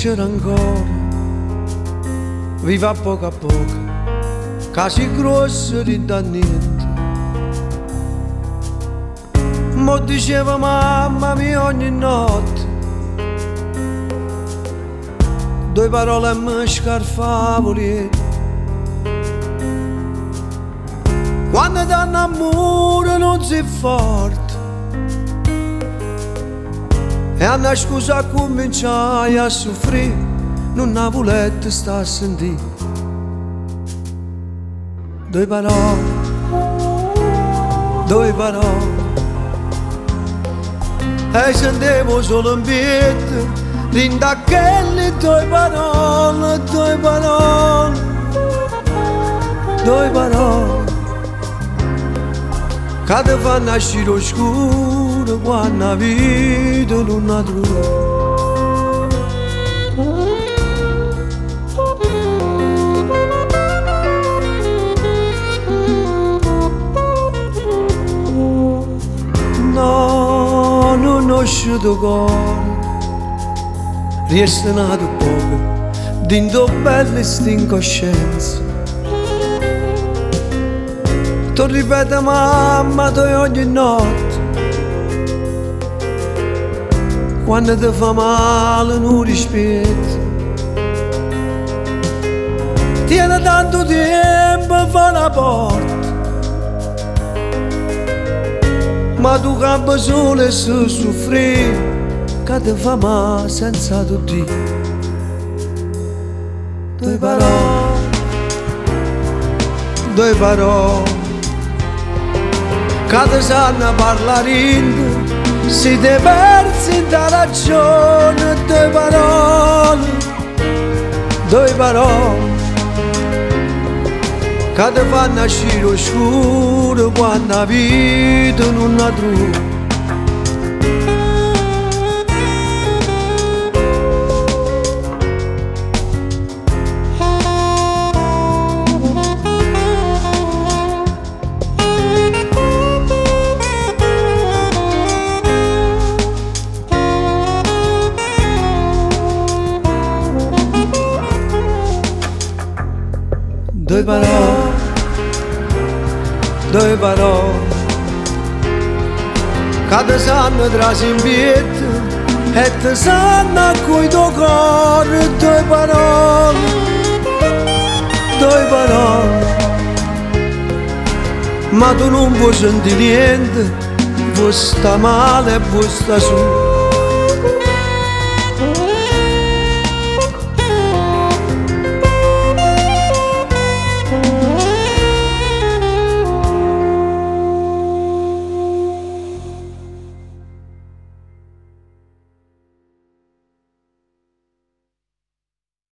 c'era ancora, viva a poco, casi grossi da niente. Mo diceva mamma mia ogni notte, due parole mi scarfavoli. Quando ti innamori non sei forte, e una scusa cominciai a soffrire, non ha voluto sta a sentire. Due parole, e sentivo solo un beat, rinda quelle due parole, che ti fanno nascere oscuro quando la vita non ha trova. No, non ho uscito cuore, riestanato poco, dentro belle incoscienza. Tu ripeti mamma tu ogni notte, quando ti fa male non rispetto. Tiene tanto tempo a fare la porta, ma tu campi solo e si soffri, che ti fa male senza tutti. Due parole, che ti sanno parlare, si ti persi da ragione. Due parole, che ti fanno nascere oscuro quando la vita non la trova. Due parole, che ti sanno trasi in pietto e ti sanno a cui tuo cuore. Due parole, ma tu non puoi sentire niente, vuoi sta male e vuoi sta su.